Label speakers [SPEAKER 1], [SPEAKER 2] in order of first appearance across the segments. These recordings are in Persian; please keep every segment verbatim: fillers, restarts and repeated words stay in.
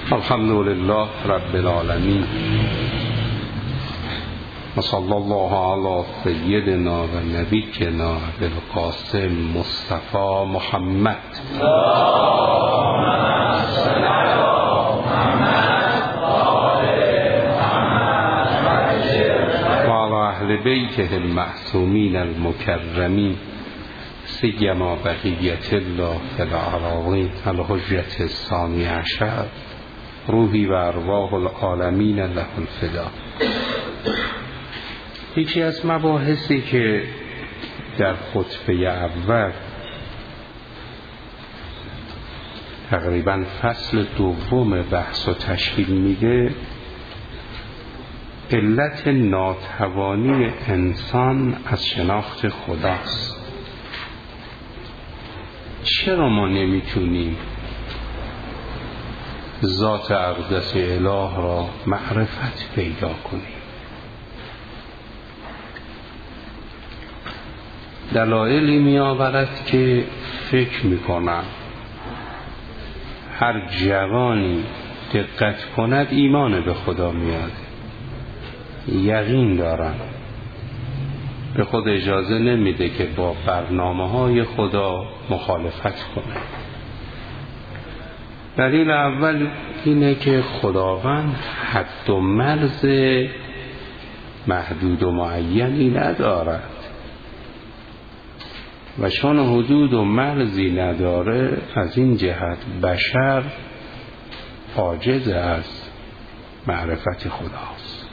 [SPEAKER 1] الحمد لله رب العالمين وصلی الله علی سیدنا و نبینا بالقاسم مصطفى محمد و علی اهل بیته المعصومین المکرمین سیما بقیت الله فی الأراضین الحجة الثانی عشر روحی و ارواح العالمین له الفدا. یکی از مباحثی که در خطبه اول تقریبا فصل دوم بحث و تشکیل میده، علت ناتوانی انسان از شناخت خداست. چرا ما نمیتونیم ذات اقدس اله را معرفت پیدا کنیم؟ دلایلی می آورد که فکر می کنم هر جوانی دقت کند ایمان به خدا میاد. یقین دارم به خود اجازه نمیده که با برنامه های خدا مخالفت کنه. دلیل اول اینه که خداوند حد و مرز محدود و معینی ندارد و چون حدود و مرزی نداره، از این جهت بشر عاجز از معرفت خداست.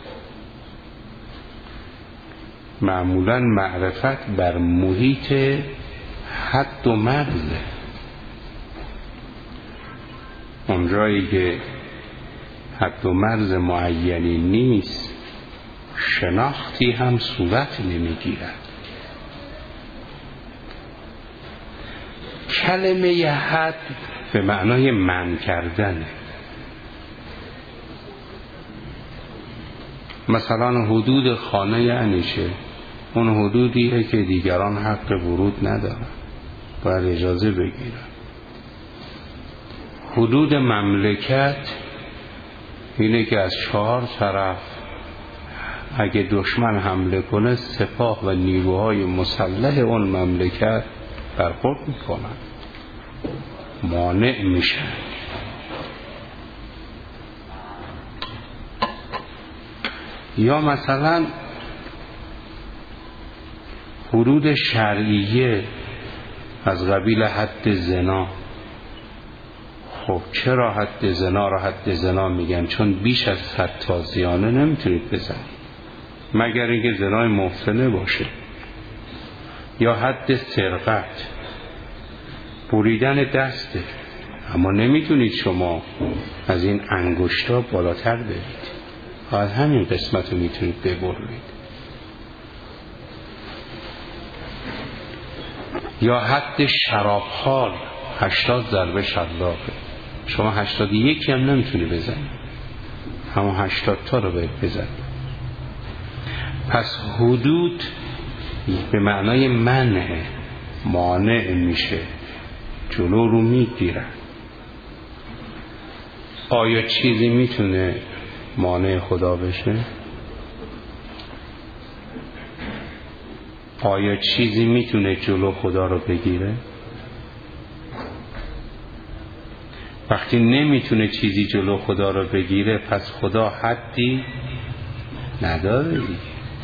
[SPEAKER 1] معمولا معرفت بر محیط حد و مرزه. اونجایی که حد و مرز معینی نیست، شناختی هم صورت نمیگیرد. کلمه حد به معنای منع کردنه. مثلا حدود خانه یعنی چه؟ اون حدودیه که دیگران حق ورود ندارن، باید اجازه بگیرن. حدود مملکت اینه که از چهار طرف اگه دشمن حمله کنه، سپاه و نیروهای مسلح اون مملکت برخورد میکنن، مانع میشن. یا مثلا حدود شرعیه از قبیل حد زنا. خب چرا حد زنا را حد زنا میگن؟ چون بیش از صد تازیانه نمیتونید بزنید مگر اینکه زنای محسنه باشه. یا حد سرقت، بریدن دسته، اما نمیتونید شما از این انگشتا بالاتر برید، از همین قسمت رو میتونید ببرید. یا حد شرابخوار، هشتاد ضربه شلاقه، شما هشتاد یکی هم نمیتونی بزنی، اما هشتاد تا رو باید بزنی. پس حدود به معنای منع، مانع میشه، جلو رو میگیرن. آیا چیزی میتونه مانع خدا بشه؟ آیا چیزی میتونه جلو خدا رو بگیره؟ وقتی نمیتونه چیزی جلو خدا رو بگیره، پس خدا حدی نداره دیگه.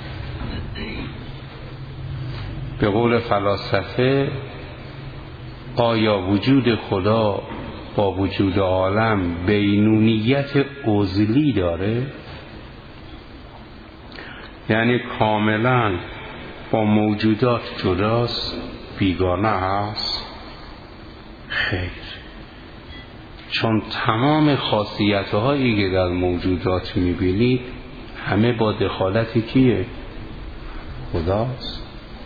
[SPEAKER 1] به قول فلاسفه، آیا وجود خدا با وجود عالم بینونیت عضلی داره؟ یعنی کاملا با موجودات جداست، بیگانه هست؟ خیر، چون تمام خاصیت‌هایی که در موجودات می‌بینید همه با دخالت کیه؟ خداست.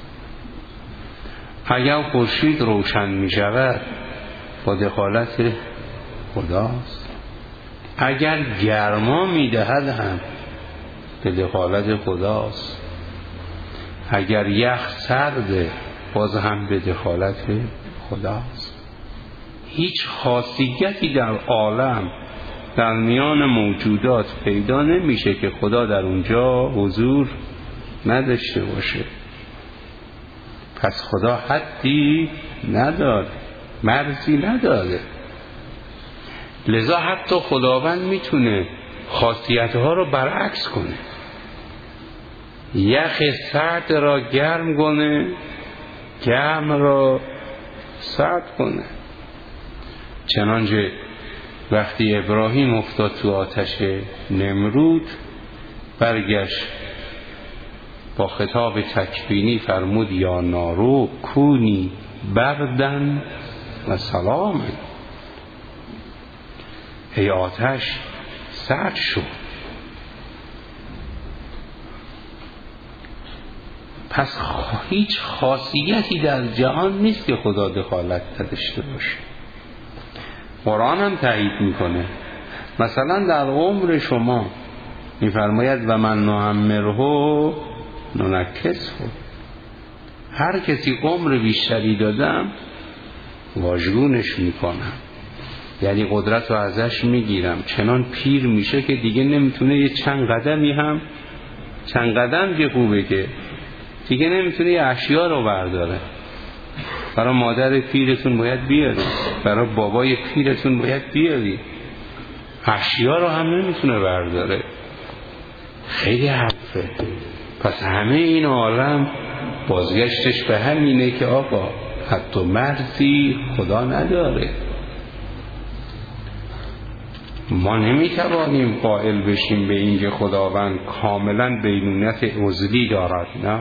[SPEAKER 1] اگر خورشید روشن می‌شود با دخالت خداست. اگر گرما می‌دهد هم به دخالت خداست. اگر یخ سرده باز هم به دخالت خداست. هیچ خاصیتی در عالم در میان موجودات پیدا نمیشه که خدا در اونجا حضور نداشته باشه. پس خدا حدی نداره، مرزی نداره. لذا حتی خداوند میتونه خاصیتها رو برعکس کنه، یخ سرد را گرم کنه، گرم را سرد کنه. چنانچه وقتی ابراهیم افتاد تو آتش نمرود، برگشت با خطاب تکوینی فرمود یا نارو کونی بردن و سلاما. ای آتش سرد شو. پس هیچ خاصیتی در جهان نیست که خدا دخالت نداشته باشه. قرآن هم تایید میکنه. مثلا در عمر شما میفرماید و من نعمره ننکسه، هر کسی عمر بیشتری دادم واژگونش میکنم، یعنی قدرت رو ازش میگیرم، چنان پیر میشه که دیگه نمیتونه یه چند قدمی هم، چند قدم که خوبه که دیگه نمیتونه یه اشیا رو برداره. برای مادر پیرتون باید بیاری، برای بابای پیرتون باید بیاری، اشیا رو هم نمیتونه برداره. خیلی حرفه. پس همه این عالم بازگشتش به همینه که آقا حتی مرزی خدا نداره. ما نمیتوانیم قائل بشیم به این که خداوند کاملا بینونیت عزلی دارد. نه.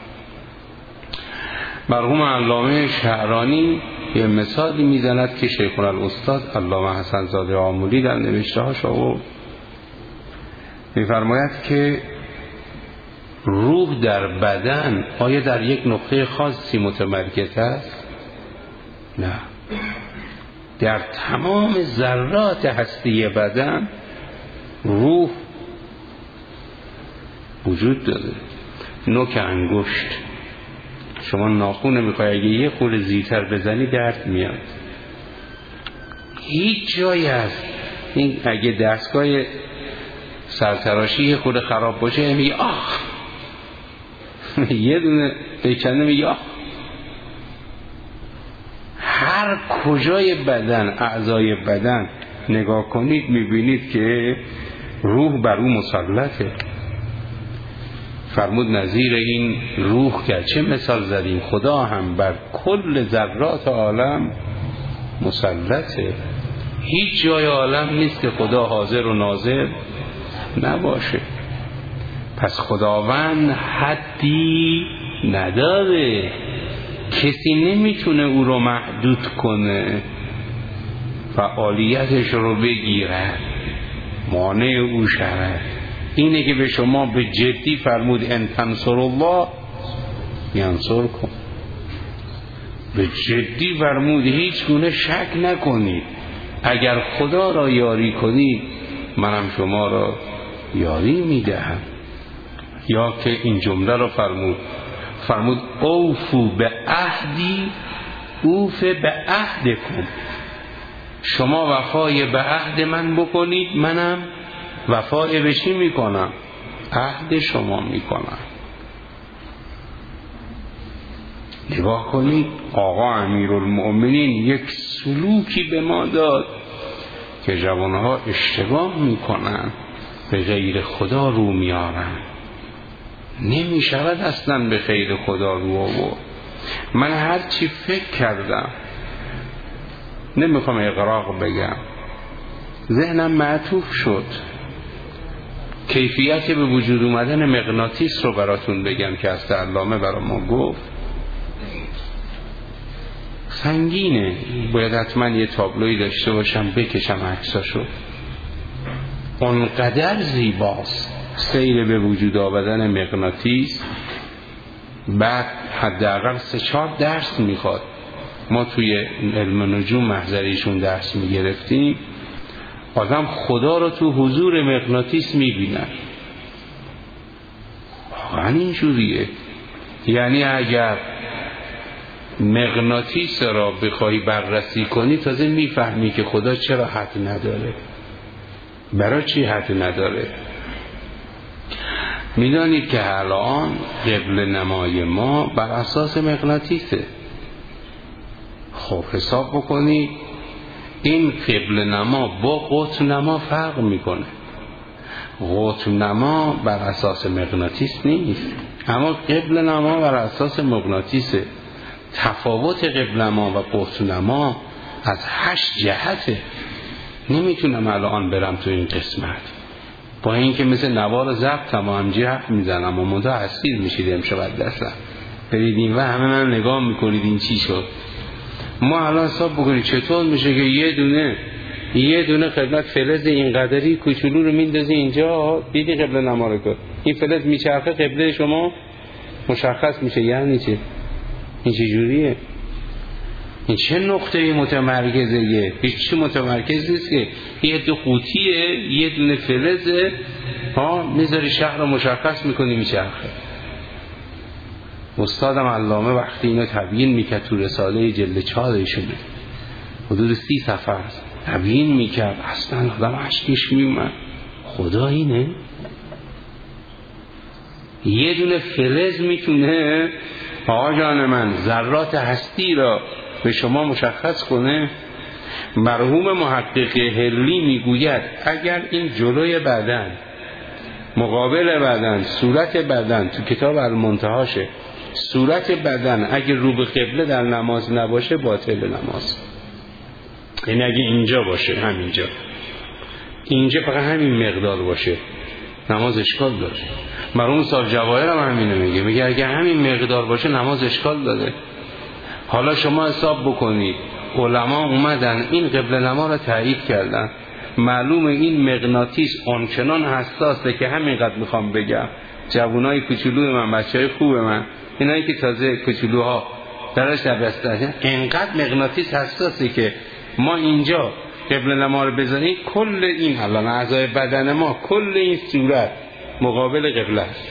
[SPEAKER 1] مرحوم علامه شعرانی یه مثالی میزند که شیخ الاستاد علامه حسن زاده آمولی در نوشته هاش آورد. میفرماید که روح در بدن آیا در یک نقطه خاصی متمرکز است؟ نه، در تمام ذرات هستی بدن روح وجود داره. نوک انگشت، شما ناخون میخوای اگه یه خورده زیرتر بزنی درد میاد. هیچ جایی هست این اگه دستگاه سرتراشی یه خورده خراب باشه میگه آخ، یه دونه بکنه میگه آخ. هر کجای بدن، اعضای بدن نگاه کنید میبینید که روح بر اون مسلطه. فرمود نظیر این روح که چه مثال زدیم، خدا هم بر کل ذرات عالم مسلطه. هیچ جای عالم نیست که خدا حاضر و ناظر نباشه. پس خداوند حدی نداره، کسی نمیتونه او رو محدود کنه، فعالیتش رو بگیره، مانع او شود. اینه که به شما به جدی فرمود ان تنصر الله ینصرکم. به جدی فرمود هیچ گونه شک نکنید، اگر خدا را یاری کنید منم شما را یاری میدهم. یا که این جمله را فرمود فرمود اوفو به عهدی اوف به عهدکم. شما وفای به عهد من بکنید منم وفای بشی میکنم، عهد شما میکنم. نگاه کنید آقا امیرالمؤمنین یک سلوکی به ما داد که جوانها اشتباه میکنن، به غیر خدا رو میارن. نمی شود اصلا به خیر خدا رو آورد. من هر چی فکر کردم، نمیخوام اغراق بگم، ذهنم معطوف شد. کیفیت به وجود اومدن مغناطیس رو براتون بگم که از علامه برای ما گفت. سنگینه، باید حتما یه تابلوی داشته باشم بکشم عکساشو. اونقدر زیباست سیر به وجود آمدن مغناطیس. بعد حداقل سه چهار درس میخواد. ما توی علم نجوم محضریشون درس میگرفتیم. آدم خدا رو تو حضور مغناطیس میبینن. واقعا اینجوریه. یعنی اگر مغناطیس را بخوای بررسی کنی تازه میفهمی که خدا چرا حد نداره. برای چی حد نداره؟ میدانید که الان قبله نمای ما بر اساس مغناطیسه. خب حساب بکنید این قبله نما با قطب نما فرق میکنه. قطب نما بر اساس مغناطیس نیست، اما قبله نما بر اساس مغناطیسه. تفاوت قبله نما و قطب نما از هشت جهته. نمیتونم الان برم تو این قسمت، با اینکه مثل نوار ضبط هم همجی حرف میزنم و منتها اسیر میشید امشب از دستم برید این و همه من نگاه میکنید این چی شد. ما الان حساب بکنید چطور میشه که یه دونه یه دونه خدمت فلز اینقدری کوچولو رو میندازی اینجا، دیدی قبله نما رو کن، این فلز میچرخه قبله شما مشخص میشه. یعنی چه؟ این چه جوریه؟ این چه نقطه متمرکزه؟ یه هیچ چی متمرکز نیست که یه دو قوطیه، یه دونه فلزه، ها میذاری شهر رو مشخص میکنی میچرخه. استادم علامه وقتی اینو تبیین میکرد تو رساله جلد چهارشونه حدود سی صفحه است تبیین میکرد، اصلا آدم عشقش میومد. خدا اینه یه دونه فلز میتونه آقا جان من ذرات هستی را به شما مشخص کنه. مرحوم محقق هلی میگوید اگر این جلوی بدن مقابل بدن صورت بدن تو کتاب المنتهاشه، صورت بدن اگر رو به قبله در نماز نباشه باطل نماز. یعنی اگه اینجا باشه، همینجا اینجا فقط همین مقدار باشه، نماز اشکال داره. مرحوم صاحب جواهر هم همینو میگه، میگه اگه همین مقدار باشه نماز اشکال داره. حالا شما حساب بکنید علما اومدن این قبله نما را تایید کردن. معلومه این مغناطیس آنچنان حساسه که همینقدر میخوام بگم جوانای کوچولو من، بچهای خوب من، اینایی که تازه کوچولوها درش دبستن، اینقدر مغناطیس حساسه که ما اینجا قبله نما رو بزنیم کل این الان اعضای بدن ما، کل این صورت مقابل قبله است.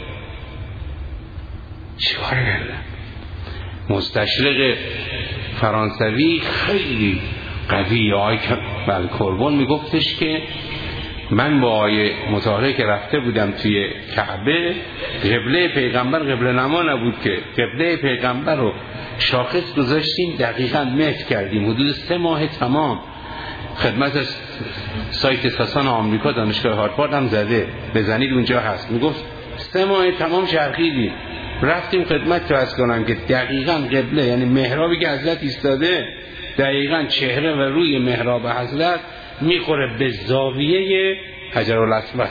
[SPEAKER 1] چیکار کردن؟ مستشرق فرانسوی خیلی قوی آقای بلکربون میگفتش که من با آیه مطهره که رفته بودم توی کعبه، قبله پیغمبر قبله نما نبود که قبله پیغمبر رو شاخص گذاشتیم دقیقاً متر کردیم، حدود سه ماه تمام خدمت از سایت ساسان آمریکا دانشگاه هاروارد هم زده، بزنید اونجا هست. میگفت سه ماه تمام چرخیدیم، رفتیم خدمت تو از کنم که دقیقاً قبله، یعنی محرابی که حضرت ایستاده دقیقاً چهره و روی محراب حضرت میخوره به زاویه حجرالاسود.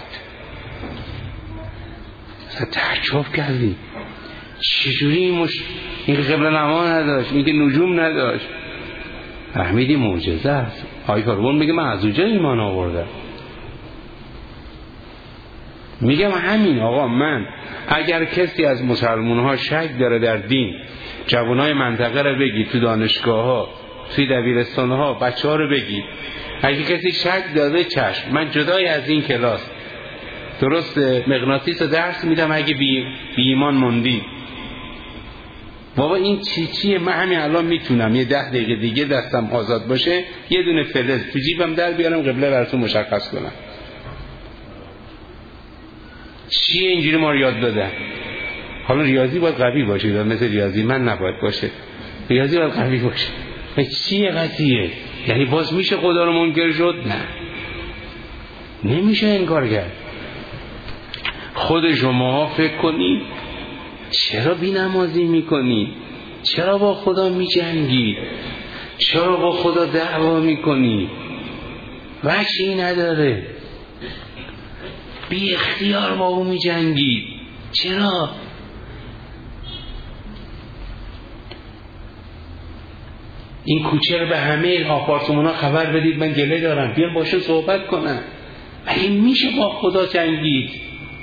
[SPEAKER 1] اصلا تعجب کردیم چجوری این, مش... این قبله نما نداشت، این که نجوم نداشت. فهمیدی معجزه است. آقای کاربون میگه من از اونجا ایمان آوردم. میگم همین آقا، من اگر کسی از مسلمان ها شک داره در دین، جوانای منطقه رو بگید، تو دانشگاه ها، توی دبیرستان ها بچه ها رو بگید. اگه کسی شک داره چشم، من جدای از این کلاس درست مغناطیس درس میدم، اگه بی, بی ایمان موندی بابا این چی چیه، من همین الان میتونم یه ده دقیقه دیگه دستم آزاد باشه یه دونه فلز تو جیبم در بیارم قبله براتون مشخص کنم. چیه اینجوری ما رو یاد دادن؟ حالا ریاضی باید قوی باشه، مثل ریاضی من نباید باشه، ریاضی باید قوی باشه. چیه قضیه؟ یعنی باز میشه خدا رو منکر شد؟ نه، نمیشه انکار کرد. خود شما فکر کنید چرا بی نمازی میکنید؟ چرا با خدا میجنگید؟ چرا با خدا دعوا میکنید؟ وحشی نداره، بی اختیار با او میجنگید. چرا؟ این کوچه رو به همه آپارتمان ها خبر بدید من گله دارم، بیان باشه صحبت کنن. ولی میشه با خدا جنگید؟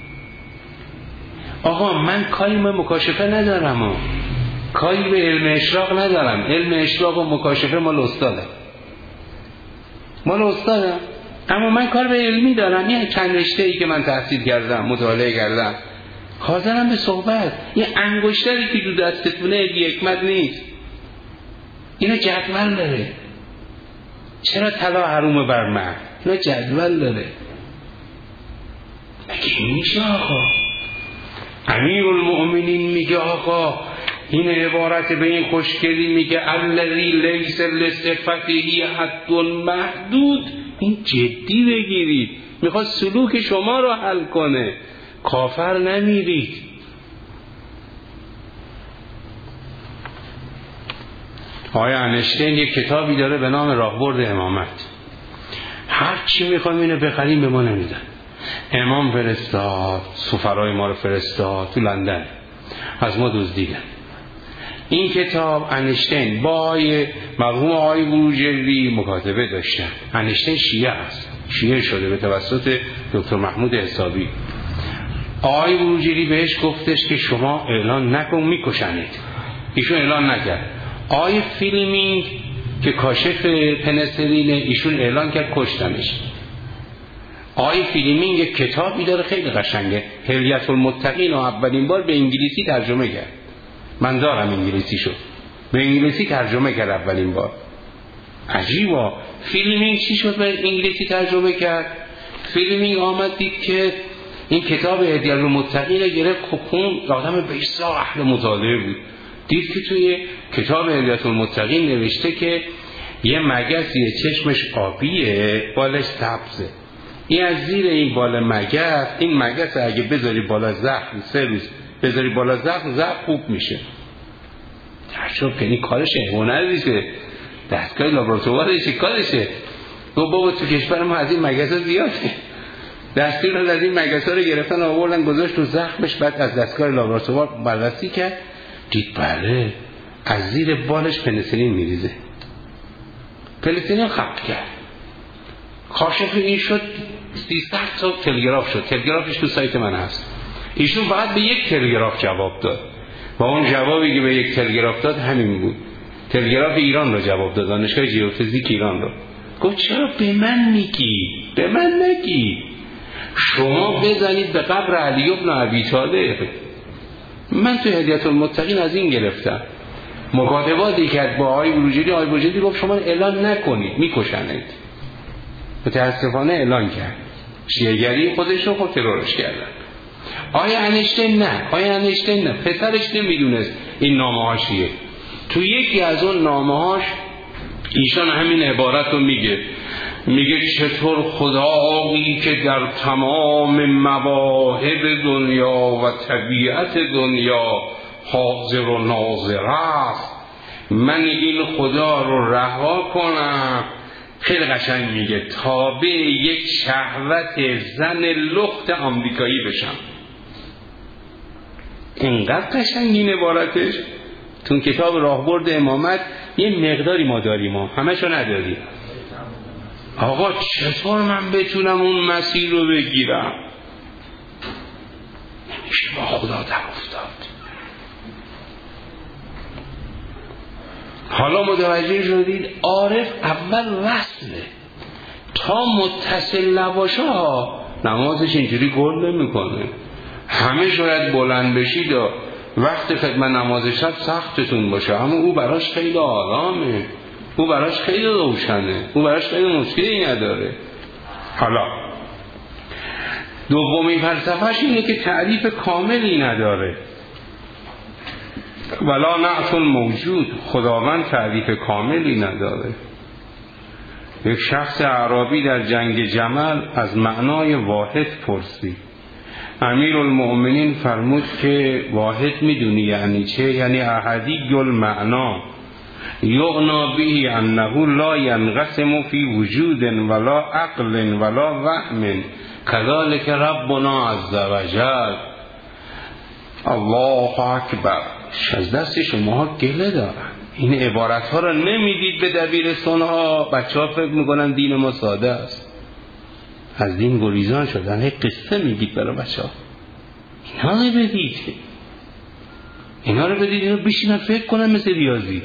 [SPEAKER 1] آقا من کاری به مکاشفه ندارم ها. کاری به علم اشراق ندارم. علم اشراق و مکاشفه مال استادم، مال استادم. اما من کار به علمی دارم، یه چند رشته‌ای که من تحصیل کردم، مطالعه کردم، حاضرم به صحبت. یه انگشتری که تو دستتونه بی حکمت نیست، اینا جدول داره. چرا طلا حرومه بر مرد؟ اینا جدول داره. مگه این میشه آقا؟ امیرالمؤمنین میگه آقا این عبارت به این خوشگلی میگه الذی لیس لصفته حد محدود. این جدی بگیرید، میخواد سلوک شما رو حل کنه، کافر نمیرید. آقای انشتین یک کتابی داره به نام راهبرد امامت. هر چی میخوایم اینو بخریم به ما نمیدن. امام فرستاد، سفرای ما رو فرستاد تو لندن، از ما دزدیدن. این کتاب انشتین با آقای مرحوم آقای بروجردی مکاتبه داشتن. انشتین شیعه است، شیعه شده به توسط دکتر محمود حسابی. آقای بروجردی بهش گفتش که شما اعلان نکن میکشنید. ایشون اعلان نکرد. آقای فیلمینگ که کاشف پنسلین ایشون اعلان کرد، کشتنش. آقای فیلمینگ یک کتابی داره خیلی قشنگه، حلیة المتقین، و اولین بار به انگلیسی ترجمه کرد. من دارم انگلیسی شد، به انگلیسی ترجمه کرد اولین بار. عجیبا. فیلمینگ چی شد به انگلیسی ترجمه کرد؟ فیلمینگ آمد دید که این کتاب حلیة المتقین رو گرفت، خون آدم بسیار اهل مطالعه بود، دید که توی کتاب حلیة المتقین نوشته که یه مگسی چشمش آبیه، بالش سبزه. این از زیر این بال مگس، این مگس اگه بذاری بالا زخم سه روز بذاری بالا زخم، زخم خوب میشه. تعجب کنی، کارش هنریشه، دستگاه لابراتوارشه، کارشه. گفت بابا تو کشور ما از این مگس ها زیاده. دستور از این مگس ها رو گرفتن آوردن گذاشت تو زخمش، بعد از دستگاه لابراتوار بررسی کرد، دید بله از زیر بالش پنسلین میریزه. پنسلین خلق کرد. کاشف این شد، سیصد تا تلگراف شد. تلگرافش تو سایت من هست. ایشون فقط به یک تلگراف جواب داد و اون جوابی که به یک تلگراف داد همین بود. تلگراف ایران رو جواب داد، دانشگاه ژئوفیزیک ایران رو. گفت چرا به من میگی؟ به من نگی. شما بزنید به قبر علی بن ابی طالب. من تو حلیة المتقین از این گرفتم. مکاتباتی کرد با آقای بروجردی. آقای بروجردی گفت شما اعلان نکنید میکشنید. متاسفانه اعلان کرد. شیعه‌گری خودش رو خود ترورش کردن. آیا انشتین نه، آیا انشتین نه، پسرش نمیدونست این نامه هاشیه. تو یکی از اون نامه هاش ایشان همین عبارت رو میگه، میگه چطور خدایی که در تمام مواهب دنیا و طبیعت دنیا حاضر و ناظر است، من این خدا رو رها کنم. خیلی قشنگ میگه تابع یک شهوت زن لخت آمریکایی بشم. اینقدر قشنگ این عبارتش. تو کتاب راهبرد امامت یه مقداری ما داریم، ما همشو نداریم. آقا چطور من بتونم اون مسیر رو بگیرم؟ نمیشه، با خدا در افتاد. حالا متوجه شدید عارف اول وصله، تا متصل نباشه نمازش اینجوری گل نمیکنه. همه شاید بلند بشید و وقت خدمت نماز شب سختتون باشه، اما او براش خیلی آرامه، او براش خیلی روشنه، او براش خیلی مشکلی نداره. حالا دومی فلسفهش اینه که تعریف کاملی نداره. ولا نعت موجود، خداوند تعریف کاملی نداره. یک شخص اعرابی در جنگ جمل از معنای واحد پرسید. امیرالمؤمنین فرمود که واحد میدونی یعنی چه؟ یعنی احدی المعنا یغنا به انه لا ینقسم فی وجود ولا عقل ولا وهم کذالک ربنا عز وجل. الله اکبر. از دست شما گله دارن. این عبارت ها رو نمیدید به دبیرستان ها، بچه ها فکر میکنن دین ما ساده است، از دین گریزان شدن. یک قصه میگید برای بچه ها. اینا رو بدید، اینا رو بدید، اینا بشینن فکر کنن مثل ریاضی.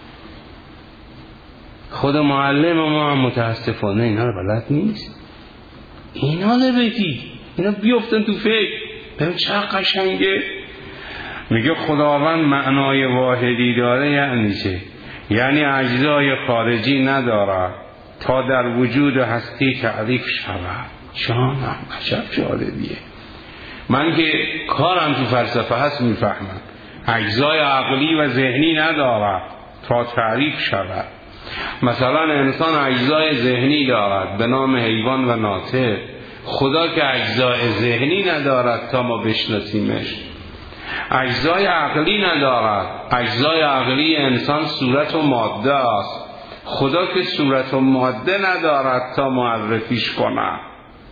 [SPEAKER 1] خود معلم ما هم متاسفانه اینا رو بلد نیست. اینا رو بدید، اینا بیفتن تو فکر. ببین چه قشنگه. میگه خداوند معنای واحدی داره یعنی چه؟ یعنی اجزای خارجی نداره. تا در وجود و هستی تعریف شود. جانم عجب جالبیه. من که کارم تو فلسفه هست میفهمم اجزای عقلی و ذهنی ندارد تا تعریف شود. مثلا انسان اجزای ذهنی دارد به نام حیوان و ناطق، خدا که اجزای ذهنی ندارد تا ما بشناسیمش. اجزای عقلی ندارد. اجزای عقلی انسان صورت و ماده است، خدا که صورت و ماده ندارد تا معرفیش کند.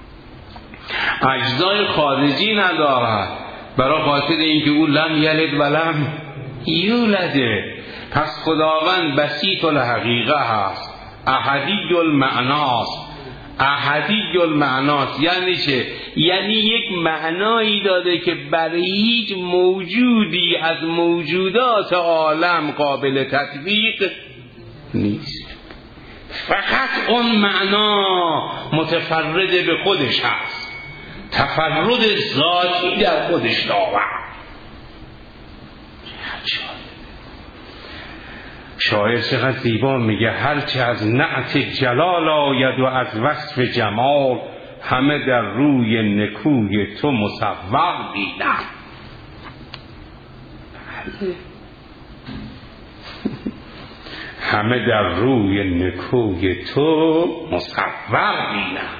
[SPEAKER 1] اجزای خارجی ندارد برای خاطر اینکه او لم یلد و لم یولده. پس خداوند بسیط الحقیقه هست، احدی المعناست. احدی المعناست یعنی چه؟ یعنی یک معنایی داده که برای هیچ موجودی از موجودات عالم قابل تطبیق نیست. فقط اون معنا متفرد به خودش هست، تفرد ذاتی در خودش دارد. شاعر چقدر زیبا میگه هرچه از نعت جلال آید و از وصف جمال، همه در روی نکوی تو مصور دیدم. همه در روی نکوی تو مصور دیدم.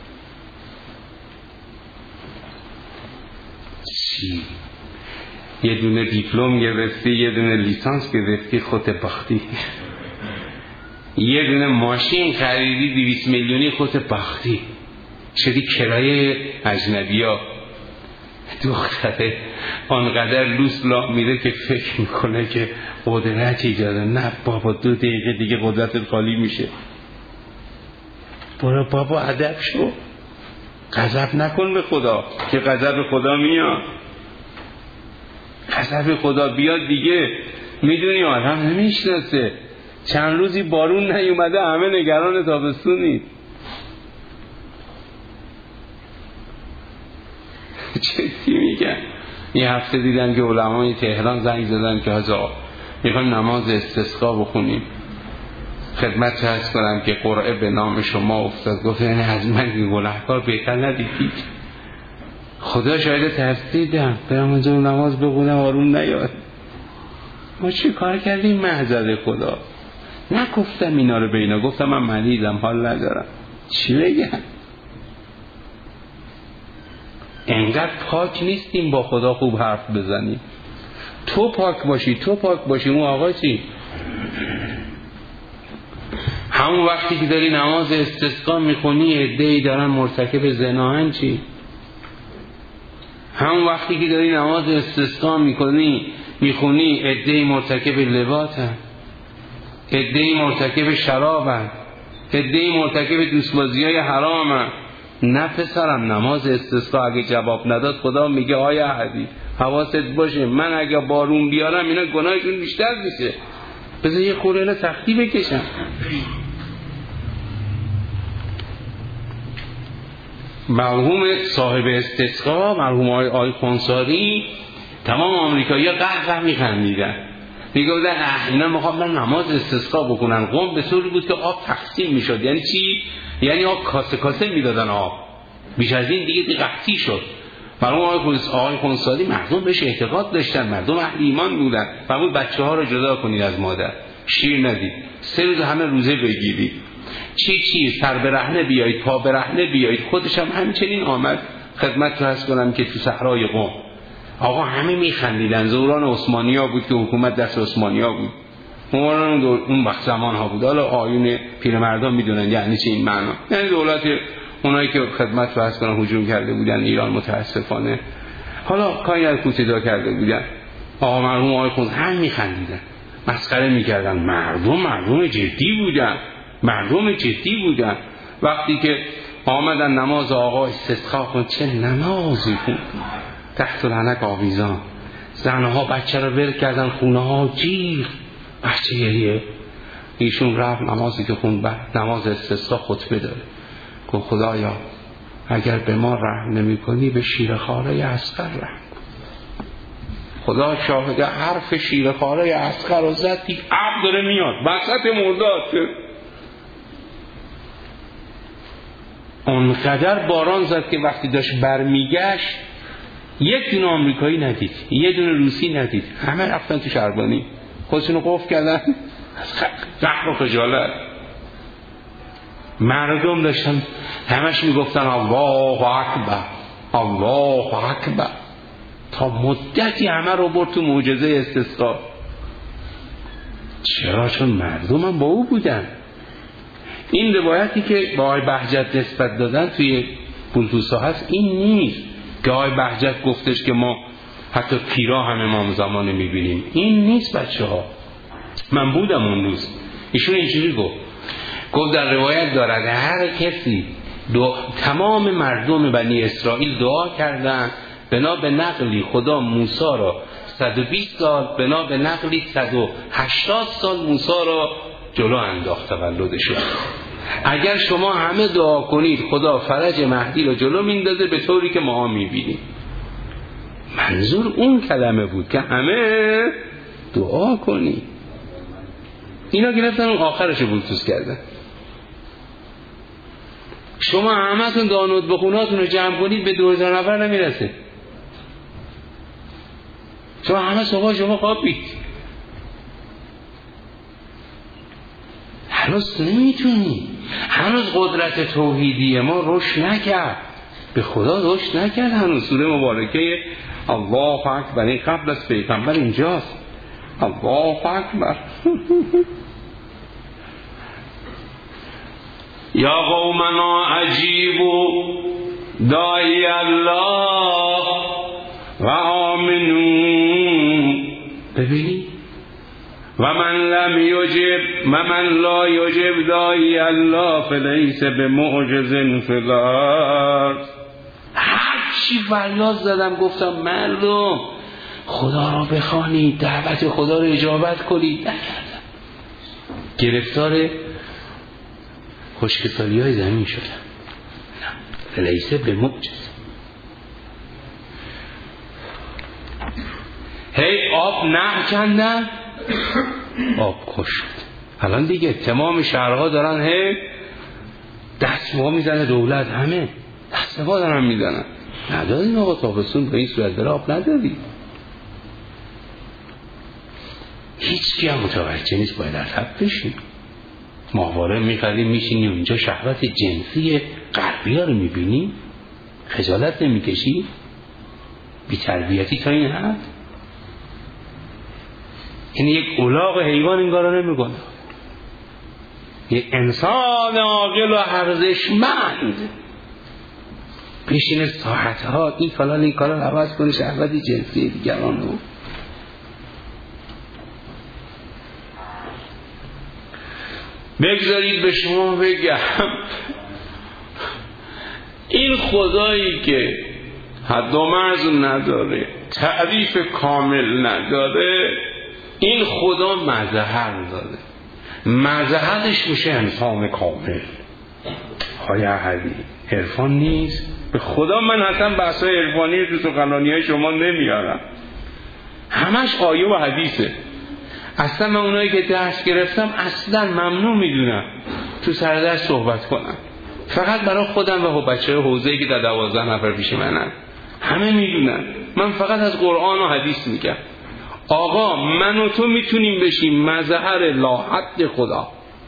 [SPEAKER 1] چی؟ یه دونه دیپلم گرفتی، یه دونه لیسانس گرفتی، خودت باختی. یه دونه ماشین خریدی دویست میلیونی، خودت باختی. شدی کرایه اجنبی ها. دختره آنقدر لوس لاه میره که فکر میکنه که قدرتی داره. نه بابا، دو دقیقه دیگه قدرتت خالی میشه. برو بابا ادب شو، غضب نکن به خدا که غضب خدا میاد. غضب خدا بیاد دیگه میدونی آدم نمیشناسه. چند روزی بارون نیومده همه نگران تابستونی. چی میگن؟ یه هفته دیدم که علمای تهران زنگ زدن که حاجا میخوایم نماز استسقا بخونیم، خدمت عرض کنم که قرعه به نام شما افتاد. گفت یعنی از من که گناهکار بهتر ندیدید؟ خدا شاید ترسیدم برم اونجا نماز بخونم آروم نیاد. ما چی کار کردیم؟ محضر خدا نگفتم اینا رو به اینا، گفتم من مریضم حال ندارم. چی بگم؟ انقدر پاک نیستیم با خدا خوب حرف بزنیم. تو پاک باشی، تو پاک باشی. اون آقا چی؟ همون وقتی که داری نماز استسقا میخونی عده‌ای دارن مرتکب زناهن چی؟ همون وقتی که داری نماز استسقا میکنی میخونی عده‌ای مرتکب لواطن، عده‌ای مرتکب شرابن، عده‌ای مرتکب دوستبازی‌های حرامن. نه پسرم، نماز استسقا اگه جواب نداد خدا میگه آیا احدی حواست باشه، من اگه بارون بیارم اینا گناهشون بیشتر میشه، بذار یه خورده سختی بکشم. مرحوم صاحب استسقا، مرحوم آقای خونساری، تمام آمریکایی‌ها قهقه میخندیدن، میگفتن اینا میخوام من نماز استسقا بکنن. قوم به طوری بود که آب تقسیم میشد. یعنی چی؟ یعنی آب کاسه کاسه میدادن آب، بیش از این دیگه قحطی شد. مرحوم آقای خونساری مردم بهش اعتقاد داشتن، مردم اهل ایمان بودن. فرمود بچه ها رو جدا کنید از مادر، شیر ندید، سه روز همه روزه بگیرید، چی چی سر برهنه بیایید، پا برهنه بیایید. خودش هم همچنین آمد. خدمت رو هست کنم که تو صحرای قم آقا همه میخندیدن. دوران عثمانی‌ها بود که حکومت دست عثمانی‌ها بود. اون اون وقت زمان ها بود. حالا آیون پیرمردان میدونن یعنی چه این معنا. یعنی دولت اونایی که خدمت رو هست کنم هجوم کرده بودن ایران متاسفانه، حالا کاری از کوتاه کرده بودن. آقا مرحوم آقای خون هم میخندیدن، مسخره میکردن. مردم مردم جدی بودن، مردم جدی بودن. وقتی که آمدن نماز آقا استسقا کن، چه نمازی بود، تحت العنق آویزان، زنها بچه رو ول کردن، خونه ها جیغ، بچه گریه. ایشون رفت نمازی که خون بعد نماز استسقا خطبه داره، گفت خدایا اگر به ما رحم نمی کنی به شیرخواره اصغر رحم کن. خدا شاهد، حرف شیرخواره اصغر رو زد، عبد داره میاد وسط مرداد. اونقدر باران زد که وقتی داشت برمیگشت یک دونه آمریکایی ندید، یه دونه روسی ندید، همه رفتن تو شهربانی خودشونو قفل کردن از قهر و خجالت. مردم داشتن همش میگفتن الله اکبر الله اکبر، تا مدتی همه رو برد تو معجزه استسقا. چرا؟ چون مردم هم با او بودن. این روایتی که با آقای بهجت نسبت دادن توی پولتوسا هست این نیست که آقای بهجت گفتش که ما حتی پیرا هم امام زمان میبینیم. این نیست بچه ها. من بودم اون روز. ایشون اینجوری گفت گفت در روایت دارد هر کسی دو... تمام مردم بنی اسرائیل دعا کردن بنا به نقلی خدا موسی را صد و بیست سال، بنا به نقلی صد و هشتاد سال موسی را جلو انداخت تولدشون. اگر شما همه دعا کنید خدا فرج مهدی را جلو میندازه به طوری که ما میبینیم. منظور اون کلمه بود که همه دعا کنید. اینا گرفتن اون آخرش بلوتوس کردن. شما همه تون دانود بخوناتون رو جمع کنید به دو هزار نفر نمیرسه. شما همه صبح شما خوابید، هنوز نمیتونی، هنوز قدرت توحیدی ما رشد نکرد، به خدا رشد نکرد هنوز. سوره مبارکه الله اکبر این قبل از پیغمبر اینجاست. الله اکبر. یا قومنا عجیبوا داعی الله و آمنون. ببینی و من لم یجب و من لا یجب داعی الله فلیس بمعجز فی الارض. هر چی فریاد زدم گفتم مردم خدا را بخوانید، دعوت خدا را اجابت کنید، نکردم. گرفتار خشکسالی های زمین شدم. نه فلیس بمعجز. هی آب نه کندن آب خوش شد. الان دیگه تمام شهرها دارن هی دستماه میزنه دولت، همه دستماه دارن میزنن. نداریم آقا تابستون به این صورت داره آب نداریم. هیچ کی هم متوجه نیست باید عصب بشیم. ماهواره میخریم میشینیم اونجا شهوت جنسی غربی ها رو میبینیم، خجالت نمیکشی؟ بی تربیتی تا این حد. یعنی یک الاغ حیوان این کارو نمیکنه. یک انسان عاقل و ارزشمند پیشین ساعتها این کالا این کالا عوض کنه شهوت جنسی دیگران رو. بگذارید به شما بگم این خدایی که حد و مرز نداره، تعریف کامل نداره، این خدا مظهر داره. مظهرش میشه انسان کامل. های احدی عرفان نیست. به خدا من اصلا بحثای عرفانی تو سخنرانی‌های شما نمیارم، همش آیه و حدیثه. اصلا من اونایی که درس گرفتم اصلا ممنوع میدونم تو سردرس صحبت کنم، فقط برای خودم و بچه حوزه‌ای که در دوازده نفر پیش منن. همه میدونن من فقط از قرآن و حدیث میگم. آقا من و تو میتونیم بشیم مظهر لاحد خدا.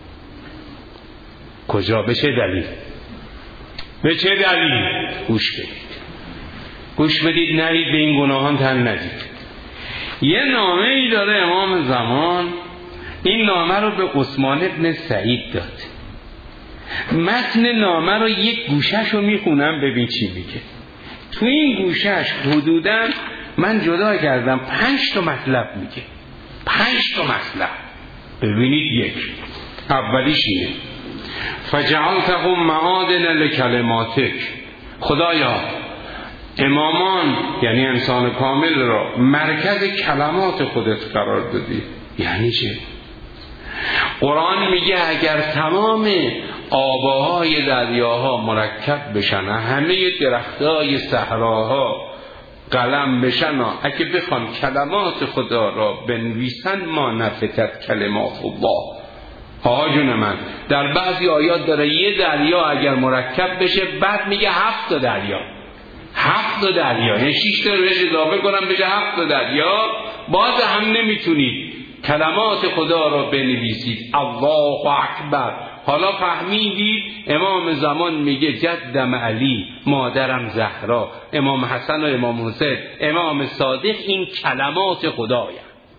[SPEAKER 1] کجا؟ به چه دلیل؟ به چه دلیل؟ گوش بدید، گوش بدید، نرید به این گناهان تن ندید. یه نامه ای داره امام زمان، این نامه رو به عثمان ابن سعید داد. متن نامه رو یک گوشش رو میخونم ببین چی میگه. تو این گوشش حدوداً من جدا کردم پنج تا مطلب میگه، پنج تا مطلب. ببینید، یک اولیش اینه فجعلتهم معادن لکلماتک. خدایا امامان یعنی انسان کامل را مرکز کلمات خودت قرار دادی. یعنی چه؟ قرآن میگه اگر تمام آبهای دریاها مرکب بشن، همه درختهای صحراها قلم بشن، اگه بخوان کلمات خدا را بنویسن، ما نفتت کلمات الله، آقا جون من در بعضی آیات داره یه دریا اگر مرکب بشه بعد میگه هفت تا دریا، هفت تا دریا، یعنی شش تا روش اضافه کنم بشه هفت تا دریا، باز هم نمیتونید کلمات خدا را بنویسید. الله اکبر. حالا فهمیدید امام زمان میگه جدم علی، مادرم زهرا، امام حسن و امام حسین، امام صادق، این کلمات خدایا.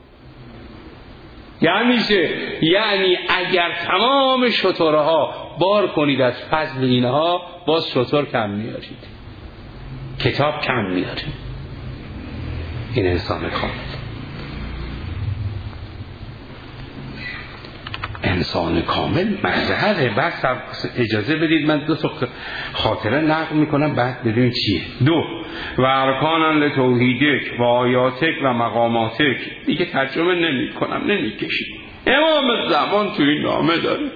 [SPEAKER 1] یعنی چه؟ یعنی اگر تمام شترها بار کنید از فضل اینها، باز شتر کم میارید، کتاب کم میارید. این انسان کامل. انسان کامل مظهره. بس اجازه بدید من دو تا خاطره نقل میکنم بعد ببینیم چیه. دو و ارکانن لتوحیدک و آیاتک و مقاماتک. دیگه ترجمه نمی کنم، نمی کشید. امام زمان تو این نامه داره.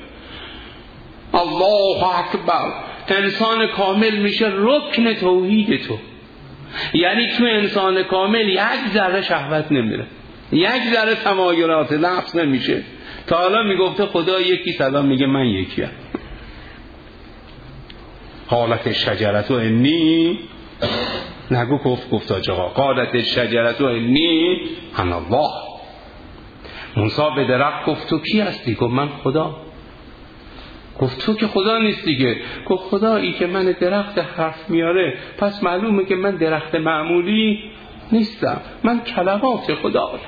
[SPEAKER 1] الله اکبر. انسان کامل میشه رکن توحید تو. یعنی تو انسان کامل یک ذره شهوت نمیره، یک ذره تمایلات نفس نمیشه. تا حالا میگفته خدا یکی، سلام میگه من یکی هم. قالت شجرتو انی، نگو کفت گفت آجاقا، قالت شجرتو انی انا الله. موسی به درخت گفت تو کی هستی؟ گفت من خدا. گفت تو که خدا نیستی که. گفت خدایی که من درخت حرف میاره، پس معلومه که من درخت معمولی نیستم، من کلمات خدا هستم.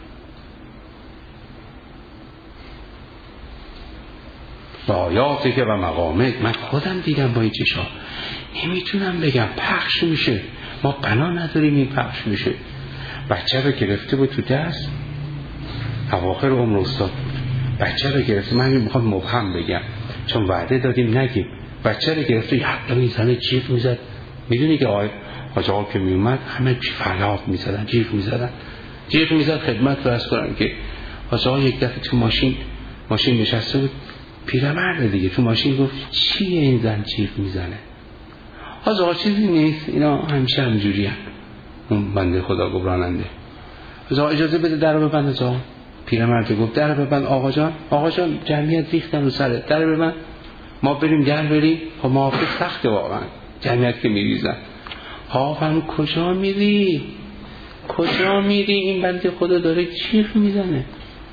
[SPEAKER 1] با آیاتی که و مقامت من خودم دیدم با این چشام، نمیتونم بگم. پخش میشه، ما بنا نداریم این پخش میشه. بچه رو گرفته بود تو دست، اواخر عمر استاد بود. بچه رو گرفته، من میخوام مبهم بگم چون وعده دادیم نگیم. بچه رو گرفته یه حقا میزنه، جیغ میزد. میدونی که آقای حاج آقا که میومد همه فریاد میزدن، جیغ میزدن، جیغ میزد. خدمت رو از کنم که حاج آقا یک دفعه تو ماشین ماشین نشسته بود، پیرمرد دیگه تو ماشین گفت چیه این زن جیغ میزنه؟ حاج آقا چیزی نیست، اینا همیشه همجوری هم. اون بنده خدا گفت راننده حاج آقا اجازه بده در رو ببند. حاج آقا پیرمرد گفت در رو ببند. آقا جان آقا جان جمعیت ریختن رو سرت، در رو ببند ما بریم در بریم. خب محافظ سخته واقعا، جمعیت که میریزن. آقا فرمود کجا میری؟ کجا میری؟ این بنده خدا داره جیغ میزنه.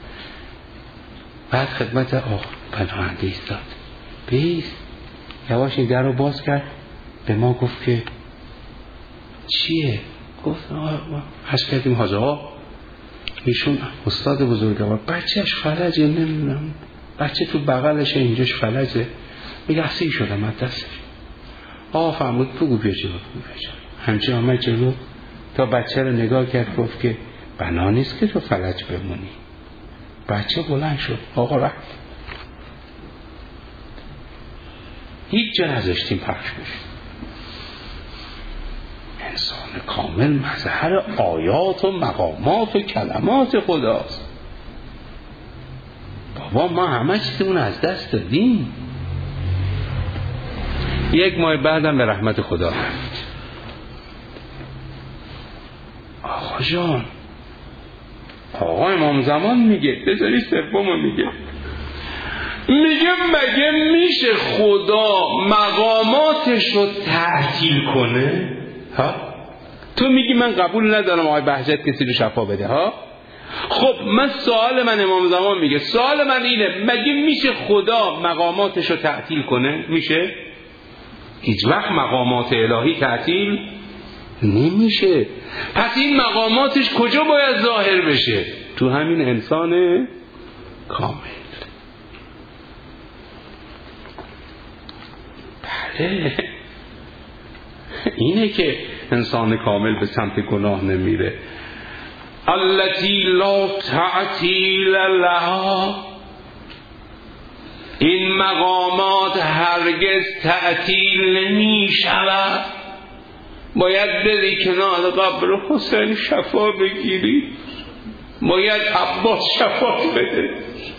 [SPEAKER 1] بعد خدمت آقا پناهنده ایستاد، بیست یواش این در رو باز کرد، به ما گفت که چیه؟ گفت حس کردیم حاج آقا ایشون استاد بزرگوار، بچهش فلجه، نمیدونم بچه تو بغلشه اینجاش فلجه، میگه احسی شدم از دستش. آقا فرمود بگو بیا جلو، بگو بیا جلو. همچه آمد جلو تا بچه رو نگاه کرد، گفت که بنا نیست که تو فلج بمونی. بچه بلند شد، آقا رفت. هیچ جا نذاشتیم پخش بشه. انسان کامل مظهر آیات و مقامات و کلمات خداست. بابا ما همه چیزمون از دست دادیم. یک ماه بعدم به رحمت خدا رفت. آقا جان، آقا امام زمان میگه، بذاری سومو میگه، میگه مگه میشه خدا مقاماتش رو تعطیل کنه؟ ها؟ تو میگی من قبول ندارم آقای بهجت کسی رو شفا بده. ها؟ خب من سوال من امام زمان میگه، سوال من اینه، مگه میشه خدا مقاماتش رو تعطیل کنه؟ میشه؟ هیچ وقت مقامات الهی تعطیل نمیشه. پس این مقاماتش کجا باید ظاهر بشه؟ تو همین انسان کامل. بله اینه که انسان کامل به سمت گناه نمیره. التی لا تعطیل لها، این مقامات هرگز تعطیل نمی شود. باید بری کنار قبر حسین شفا بگیری، باید عباس شفا بده.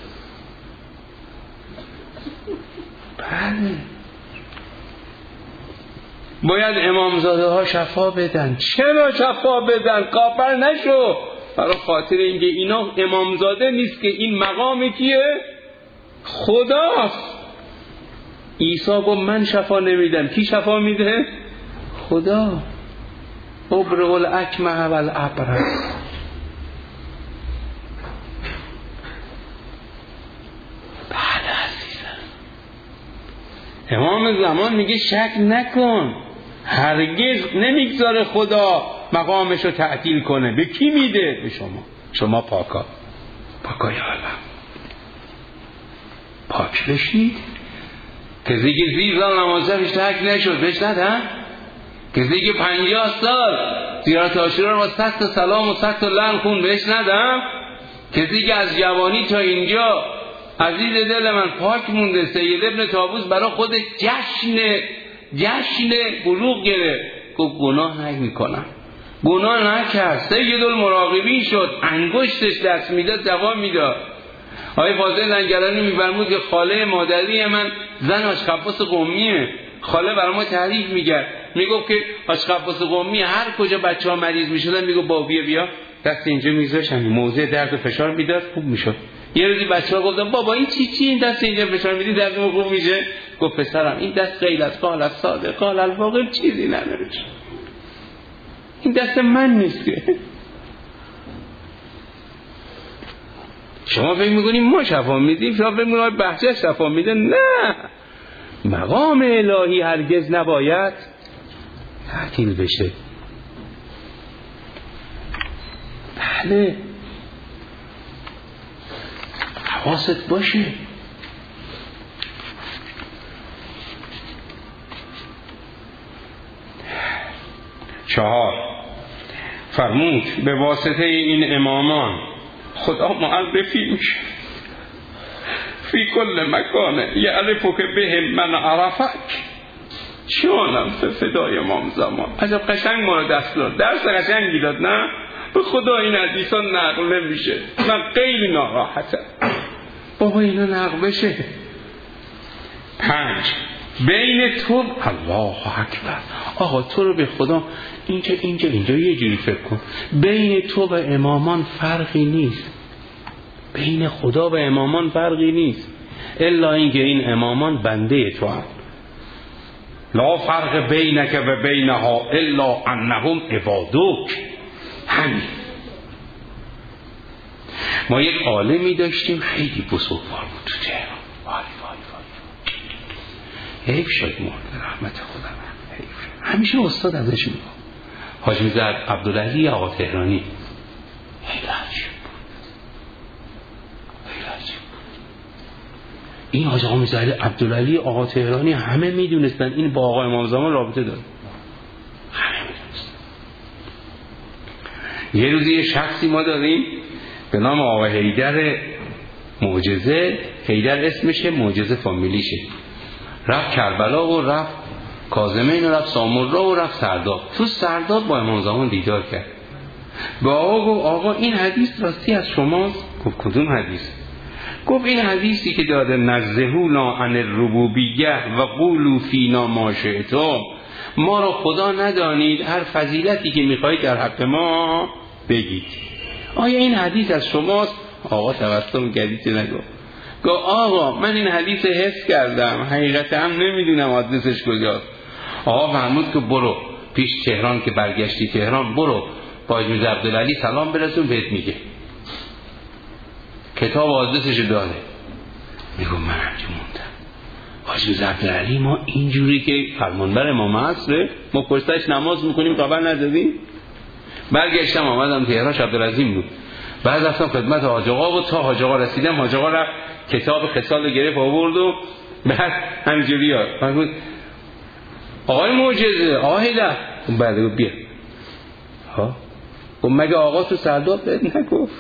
[SPEAKER 1] بله باید امامزاده ها شفا بدن. چرا شفا بدن؟ کافر نشو. برای خاطر اینکه اینا امامزاده نیست که این مقام کیه؟ خداست. عیسی گفت من شفا نمیدم. کی شفا میده؟ خدا. ابرئ الاکمه والابرص. بله عزیزم، امام زمان میگه شک نکن، هرگز نمیگذاره خدا مقامشو تعطیل کنه. به کی میده؟ به شما. شما پاکا، پاکای عالم پاک بشید. کسی که سی سال نمازه بهش ترک نشد بهش ندن. کسی که پنجاه سال زیارت عاشورا رو با صد تا سلام و صد تا لعن خون بهش ندم. کسی که از جوانی تا اینجا عزیز دل من پاک مونده. سید ابن طاووس برای خود جشن جشن بلوغ گرفت، گفت گناه نمیکنم، گناه نکرد. سید المراقبین شد، انگشتش دست میداد جواب میداد. آقای فاضل لنگرانی میفرمود که خاله مادری من زن آشخباس قمیه. خاله برای ما تعریف میگرد، میگفت که آشخباس قمی هر کجا بچه ها مریض میشدن میگفت با بیا بیا دست اینجا میذاشتن، موضع درد و فشار میداد خوب میشد. یه روزی بچه ها گفتن بابا این چی چی این دست اینجا فشار میدی دردمون خوب میشه؟ گفت پسرم این دست غیر از قال از صادق قال الواقع چیزی نداره، این دست من نیست که. شما فکر میکنید ما شفا میدیم، شما فکر میکنید بهجت شفا میده. نه، مقام الهی هرگز نباید تعطیل بشه. بله حواست باشه. چهار، فرمود به واسطه این امامان خدا معرفی میشه فی کل مکانه یعرفو که به من عرفک. چونم فدای امام زمان. عجب قشنگ ما رو دست داد، درس قشنگی داد. نه به خدا این حدیثا نقل نمیشه، من خیلی ناراحتم بابا اینا نقل بشه. پنج، بین تو الله اکبر. آقا تو رو به خدا اینجا اینجا اینجا یه جوری فکر کن، بین تو و امامان فرقی نیست، بین خدا و امامان فرقی نیست، الا اینکه این امامان بنده تو هم. لا فرق بینک و بینها الا انهم عبادک. همین. ما یک عالمی داشتیم خیلی بزرگوار بود تو تهران، وای وای وای حیف شد مرد، رحمت خدا حیف شد. همیشه استاد ازش میگم حاج میرزا عبدالعلی آقا تهرانی، خیلی عجیب بود، خیلی عجیب بود. این حاج آقا میرزا عبدالعلی آقا تهرانی همه میدونستن این با آقا امام زمان رابطه داره، همه میدونستن. یه روزی یه شخصی ما داریم به نام آقا حیدر معجزه، حیدر اسمشه، معجزه فامیلیشه. رفت کربلا و رفت کاظمین و رفت سامرا و رفت سرداب. تو سرداب با امام زمان دیدار کرد. با آقا گفت آقا این حدیث راستی از شماست؟ گفت کدوم حدیث؟ گفت این حدیثی که داده نزهونا عن الربوبیه و قولوا فینا ما شئتم، ما رو خدا ندانید، هر فضیلتی که میخواهید در حق ما بگید. آیا این حدیث از شماست؟ آقا تبسم کردی چه نگفت. گفت آقا من این حدیث حفظ کردم، حقیقت هم نمیدونم آدرسش کجاست. آقا فرمود که برو پیش تهران، که برگشتی تهران برو با حاج میرزا عبدالعلی سلام برسون بهت میگه. کتاب آدرسش داره. میگم من همچه موندم. حاج میرزا عبدالعلی ما اینجوری که فرمانبر امام عصره ما پشتش نماز میکنیم خبر ندادیم. برگشتم آمدم تهران، عبدالعظیم بود. بعد رفتم خدمت حاج آقا و تا حاج آقا رسیدم، حاج آقا رفت کتاب خصال گرفت آورد و بعد همینجوری ها فرمود آقای معجزه آقا حیدر. بعد گفت بیا. ها گفت مگه آقا تو سرداب بهت نگفت؟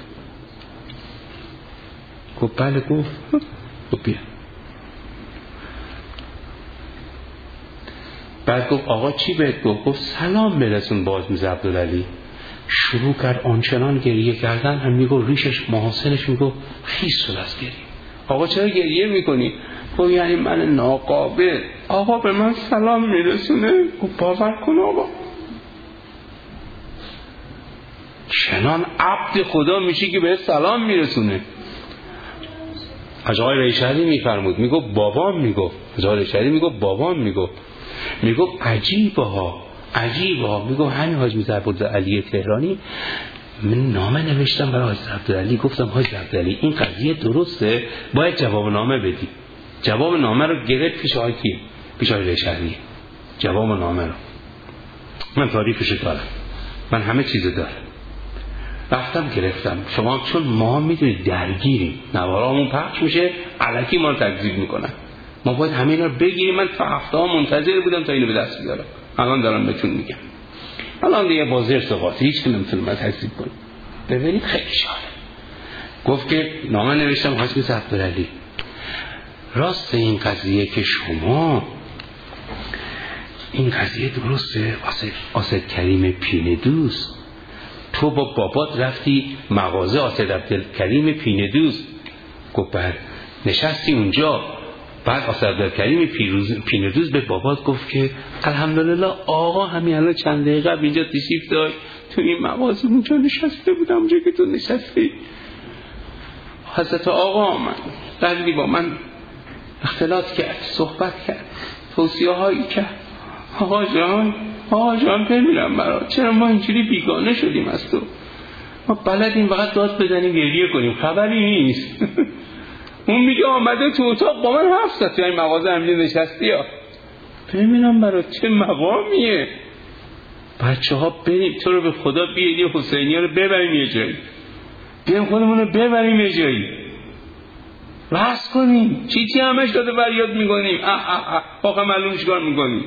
[SPEAKER 1] گفت بله گفت. گفت بیا. بعد گفت آقا چی بهت گفت؟ گفت سلام برسون باز میرزا عبدالعلی. شروع کرد آنچنان گریه کردن، هم میگو ریشش محاسنش میگو خیس شد از گریه. آقا چرا گریه میکنی؟ گفت یعنی من ناقابل آقا به من سلام میرسونه. گفت باور کن آقا چنان عبد خدا میشی که به سلام میرسونه. حاج آقای ریشهری میفرمود، میگفت بابام میگفت، حاج آقای ریشهری میگفت بابام میگفت، میگفت عجیبه ها عجیبه ها. میگفت همین حاج میرزا عبدالعلی تهرانی من نامه نوشتم برای حاج عبدالعلی، گفتم حاج عبدالعلی این قضیه درسته، باید جواب نامه بدی. جواب نامه رو گرفت پیش آقای کی؟ پیش آقای ریشهری. جواب نامه رو من تعریفش دارم، من همه چیز دارم. رفتم گرفتم. شما چون ما میدونید درگیریم، نوارامون پخش میشه الکی ما رو تکذیب میکنن، ما باید همه اینا رو بگیریم. من تا هفته ها منتظر بودم تا اینو به دست بیارم، الان دارم بهتون میگم. الان دیگه بازی ارتباطی هیچ کی نمیتونه من تکذیب کنه. ببینید خیلی شاله. گفت که نامه نوشتم حاج میرزا عبدالعلی، راست این قضیه که شما این قضیه درسته واسه آسد کریم پینه دوست، تو با بابات رفتی مغازه آسد عبدالکریم پینه دوست؟ گفت بعد نشستی اونجا، بعد آسد عبدالکریم پینه دوست به بابات گفت که الحمدلله آقا همین الان چند دقیقه قبل اینجا تشریف داشت تو این مغازه اونجا نشسته بودم، اونجا که تو نشستی حضرت آقا آمد، بعدی با من اختلاط کرد، صحبت کرد، توصیه هایی کرد. آقا جان آقا جان بمیرم برات، چرا ما اینجوری بیگانه شدیم از تو؟ ما بلدیم فقط داد بزنیم گریه کنیم، خبری نیست. اون میگه آمده تو اتاق با من حرف زد، تو این مغازه همین نشستی ها، بمیرم برات، چه مقامیه. بچه ها بریم تو رو به خدا بیایید حسینی ها رو ببریم یه جایی، بیایم خودمون رو ببریم یه جایی، بس کنیم. چی چی همش داده فریاد میکنیم، آقا معلوم چیکار میکنیم؟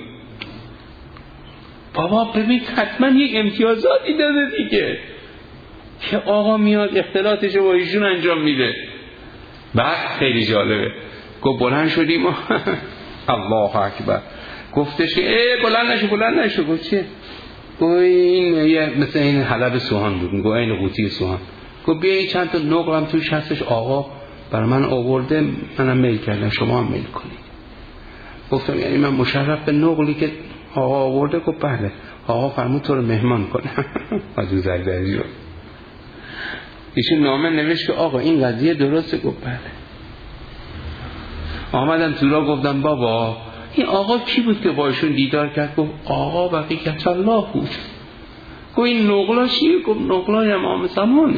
[SPEAKER 1] بابا ببین حتما یک امتیازاتی داده دیگه که آقا میاد اختلاطش با ایشون انجام میده. بعد خیلی جالبه، گفت بلند شدیم الله اکبر، گفتش که ای بلند نشو بلند نشو. گفت چیه؟ گفت این مثل این حلب سوهان بود، گفت این قوطی سوهان. گفت بیا این چند تا نقلم توش هستش آقا برای من آورده، منم میل کردم شما هم میل کنید. گفتم یعنی من مشرف به نقلی که آقا آورده؟ گفت بله. آقا فرمود تو رو مهمان کنه. از او زردردی رو ایشون نامه نوشت که آقا این قضیه درسته؟ گفت بله. آمدم تو را گفتم بابا این آقا کی بود که با ایشون دیدار کرد؟ گفت آقا بقیت الله بود. گفت این نقلا چیه؟ گفت نقلای امام زمانه.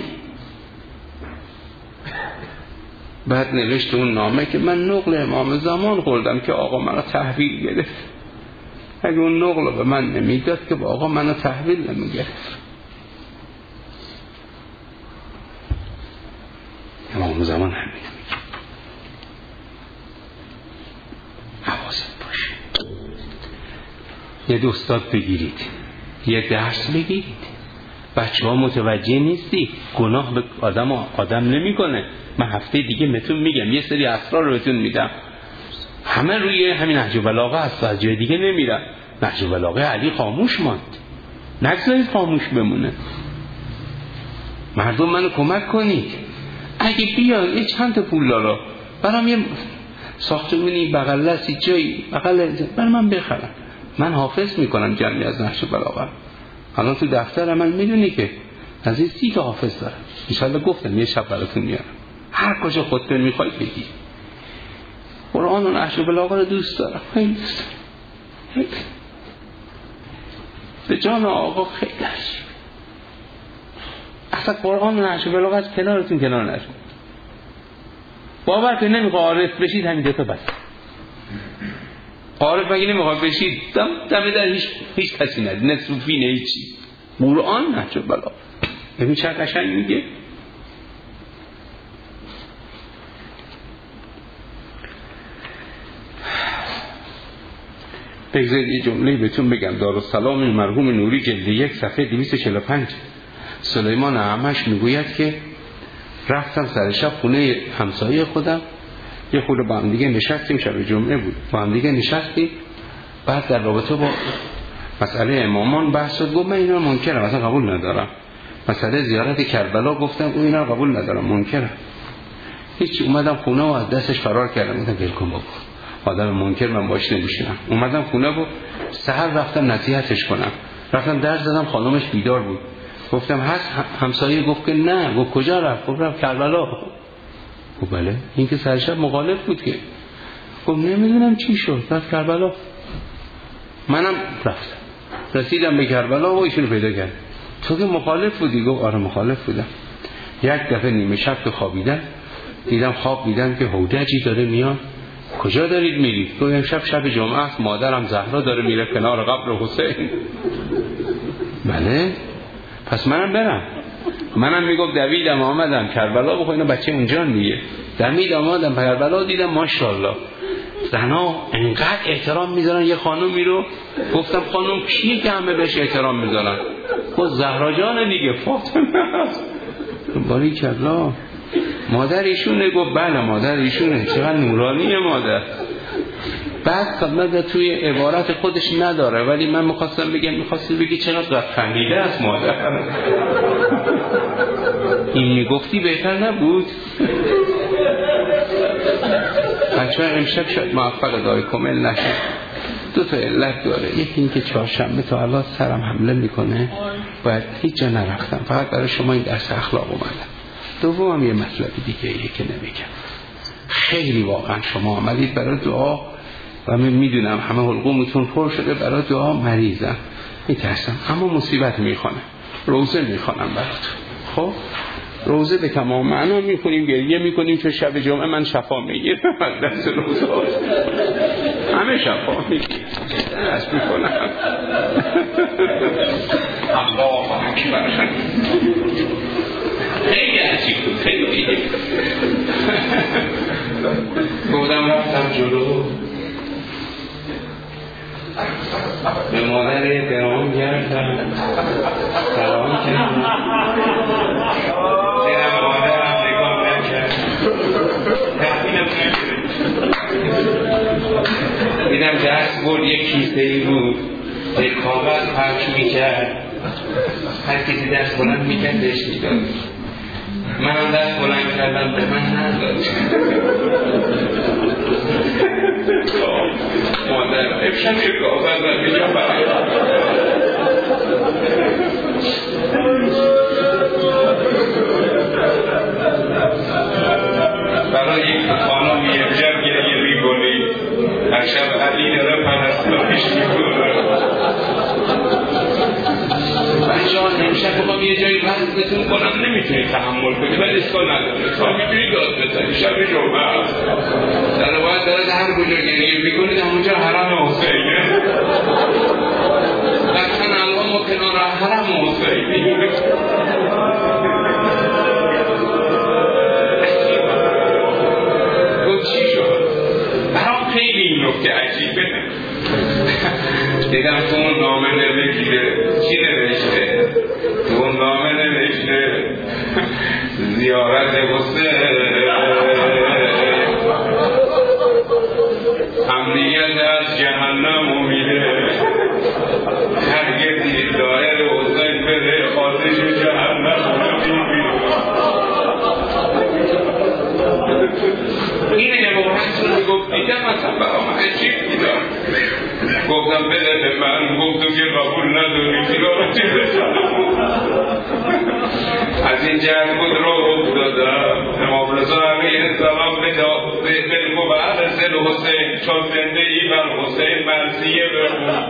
[SPEAKER 1] بعد نوشت اون نامه که من نقل امام زمان خوردم که آقا منو تحویل گرفت، اگه اون نقل به من نمیداد که با آقا منو تحویل نمیگرفت. امام زمان همین حواست باشه. یه دوستات بگیرید، یه درس بگیرید. بچه ها متوجه نیستی، گناه به آدم آدم نمی کنه. من هفته دیگه بهتون میگم، یه سری اسرار رو بهتون میدم، همه روی همین نهج البلاغه هست، از جای دیگه نمیرم. نهج البلاغه علی خاموش ماند، نگذارید خاموش بمونه. مردم منو کمک کنید، اگه بیان یه چند تا پول دارا برام یه ساختمونی بغل دستی جایی بغل برای من بخرم، من حافظ میکنم جمعی از نهج البلاغه. الان تو دفتر من میدونی که از این سی تا حافظ دارم، انشالله گفتم یه شب براتون میارم، هر کجا خودتون میخواید بگی. قرآن و نهج البلاغه رو دوست دارم، خیلی دوست دارم، به جان آقا خیلی عجیب. اصلا قرآن و نهج البلاغه از کنارتون کنار نشد. باور کنید نمیخواد عارف بشید، همین دوتا بس. عارف مگه نمیخواد بشید، دم دم در هیچ هیچ کسی ندید، نه صوفی نه هیچی. قرآن نهج البلاغه ببین چه قشنگ میگه. بگذارید یه جمله بهتون بگم. دارالسلام مرحوم نوری جلد یک صفحه دویست و چهل و پنج سلیمان اعمش میگوید که رفتم سر شب خونه همسایه خودم، یه خورده با هم دیگه نشستیم، شب جمعه بود، با هم دیگه نشستیم. بعد در رابطه با مسئله امامان بحث شد. گفت من اینا منکرم، اصلا قبول ندارم. مسئله زیارت کربلا گفتم او اینا قبول ندارم، منکرم. هیچ. اومدم خونه و از دستش فرار کردم، گفتم ول کن بابا، آدم منکر من باش نمیشینم. اومدم خونه و سحر رفتم نصیحتش کنم، رفتم در زدم، خانمش بیدار بود. گفتم هست همسایه؟ گفت که نه. گفت کجا رفت؟ گفت رفت کربلا. گفت بله. این که سرشب مخالف بود که گفت نمیدونم چی شد، رفت کربلا. منم رفتم رسیدم به کربلا و ایشونو پیدا کردم. تو که مخالف بودی؟ گفت آره مخالف بودم. یک دفعه نیمه شب تو خوابیدم دیدم خواب دیدم که هودجی داره میاد. کجا دارید میرید؟ گفت امشب شب جمعه است، مادرم زهرا داره میره کنار قبر حسین. بله پس منم برم. منم میگفت دویدم آمدم کربلا، بخو اینا بچه اونجا میگه دویدم آمدم کربلا، دیدم ماشاءالله زنا انقدر احترام میذارن یه خانومی رو. گفتم خانوم کیه که همه بهش احترام میذارن؟ گفت زهرا جان دیگه، فاطمه است. باری کلا مادر ایشونه؟ گفت بله مادر ایشونه. چقدر نورانیه مادر. بعد خدمت توی عبارت خودش نداره ولی من میخواستم بگم میخواستی بگی چقدر فهمیده است مادر. این میگفتی بهتر نبود؟ بچه ها امشب شاید موفق دای کمل نشد. دو تا علت داره. یکی این که چهارشنبه تا الان سرم حمله میکنه، باید هیچ جا نرفتم، فقط برای شما این درس اخلاق اومدم. دوم هم یه مطلب دیگه ایه که نمیگم. خیلی واقعا شما آمدید برای دعا و من میدونم همه حلقومتون پر شده برای دعا، مریضم میترسم، اما مصیبت میخوانم، روزه میخوانم براتون. خب روزه به تمام معنا میخونیم، گریه میکنیم چون شب جمعه من شفا میگیرم از دست روزه همه شفا میگیرم دست میکنم. الله اکبر. خیلی عجیب بود، خیلی گفتم رفتم جلو به مادر احترام کردم، سلام کردم، دیدم مادرم نگاه نکرد، تحویلم نکرد، دیدم دست برد یک کیسه ای بود به کاغذ پخش میکرد، هر کسی دست بلند میکرد بهش میداد. منم دست بلند کردم به من نداد. مادر افشم یک کاغذ نمیجا برای برای یک خانمی امشب گریه میکنی، هر شب علی داره پرستانش میکنه. بچه ها امشب بخوام یه جایی وزنتون کنم نمیتونی تحمل کنی ولی اشکال نداره، تا میتونی داد بزنی شب جمعه هست در باید داره هر کجا گریه میکنید همونجا حرم حسینه. لکن الان ما کنار حرم حسینی. گفت چی شد؟ برام خیلی این نکته عجیبه. دیدم تو اون نامه نوشته، چی نوشته؟ تو اون نامه نوشته زیارت حسین امنیت از جهنم امیده، هرگزی دایر حسین بده آتش جهنم نمیبینه. این عبارت رو میگفت دیدم اصلا برام عجیب دیدم. گفتم بده به من، گفتم که قبول نداری زیارت از این جهت بود رو افتادم. امام رضا علیه السلام به بعد سل حسین چون زنده ای بر حسین مرسیه بخون،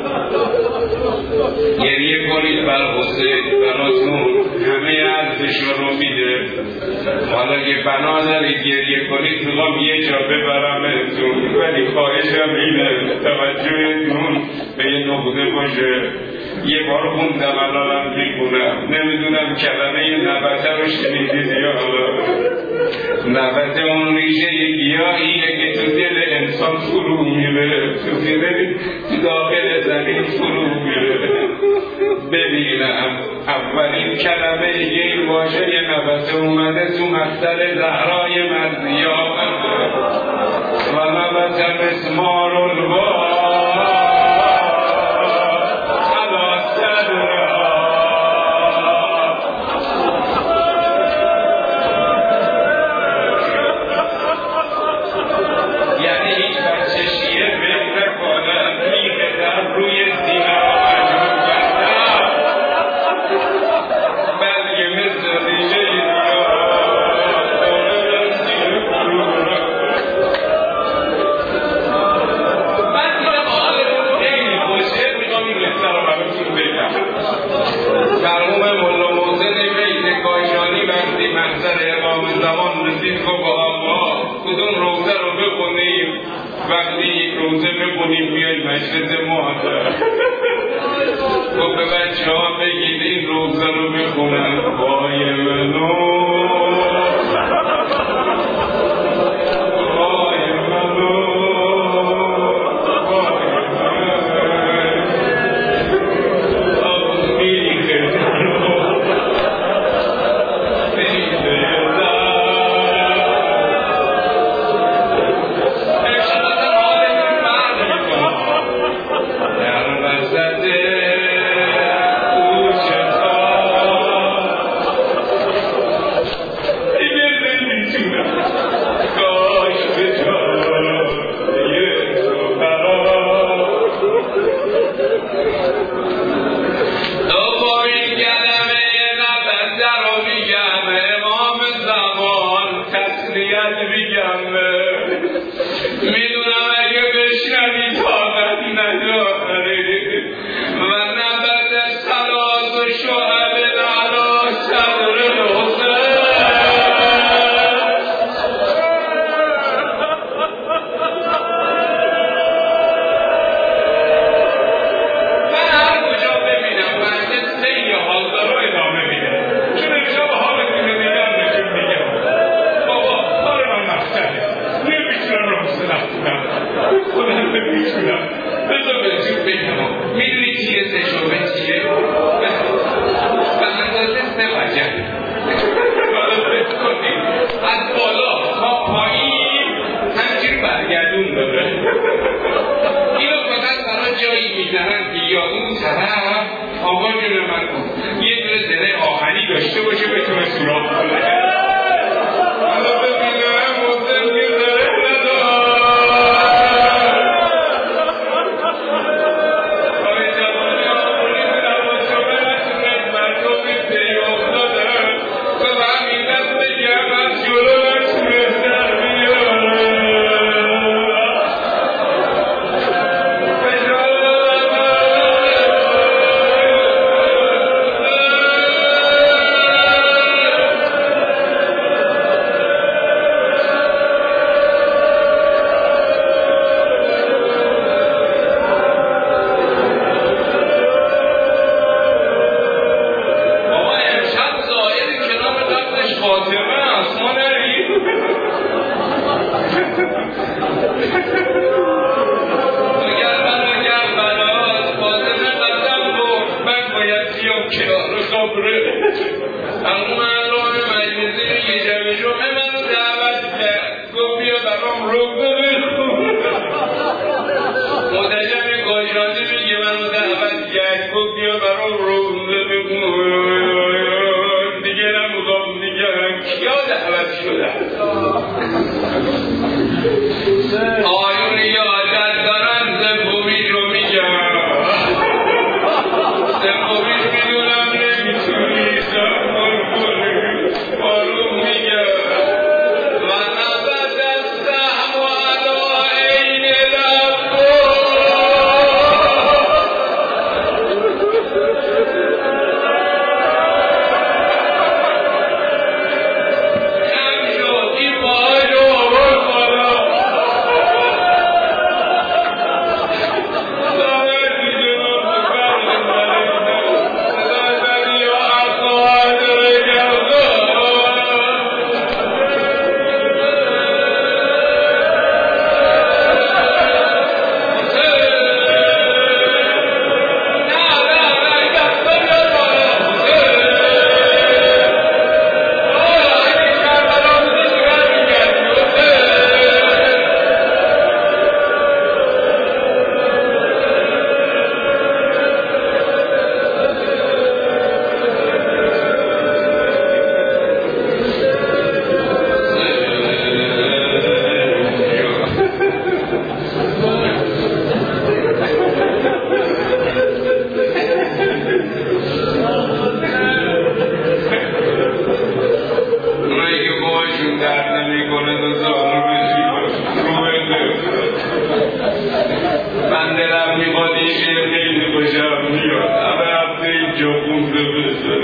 [SPEAKER 1] گریه کنید بر حسین براتون همه عزشون رو میده. حالا که بنا دارید گریه کنید میخوام یه جا ببرمتون ولی خواهشم اینه توجهتون به یه نقطه باشه. یه بار خوندم الانم میکنم، نمیدونم کلمه نبته رو شنیدید یا حالا. نبته اون ریشه گیاهیه که تو دل انسان فرو میره، تو دل داخل زمین فرو میره. ببینم اولین کلمه یه واژه نبته اومده تو مقتل زهرای مرزیان و نبته مسمار الوا
[SPEAKER 2] وقتی یک روزه بخونیم بیای مجلس محاضره خب به بچه ها بگید این روزه رو میخونن وای منو من دلم میخواد این شعر خیلی خوشم میاد همه هفته اینجا خونده بشه